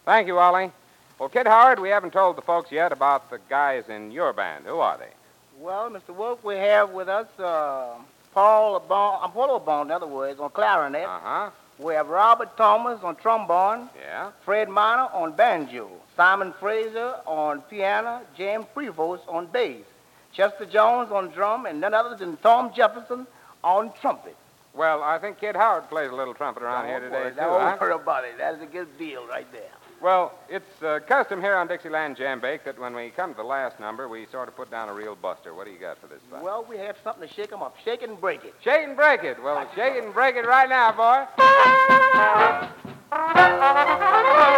Thank you, Ollie. Well, Kid Howard, we haven't told the folks yet about the guys in your band. Who are they? Well, Mr. Wolf, we have with us Apollo Bond, in other words, on clarinet. Uh-huh. We have Robert Thomas on trombone, Yeah? Fred Minor on banjo, Simon Fraser on piano, James Prevost on bass, Chester Jones on drum, and none other than Tom Jefferson on trumpet. Well, I think Kid Howard plays a little trumpet around here today, too, Don't worry about it. That's a good deal right there. Well, it's custom here on Dixieland Jambake that when we come to the last number, we sort of put down a real buster. What do you got for this fight? Well, we have something to shake 'em up. Shake it and break it. Shake and break it. Well, shake it and break it right now, boy.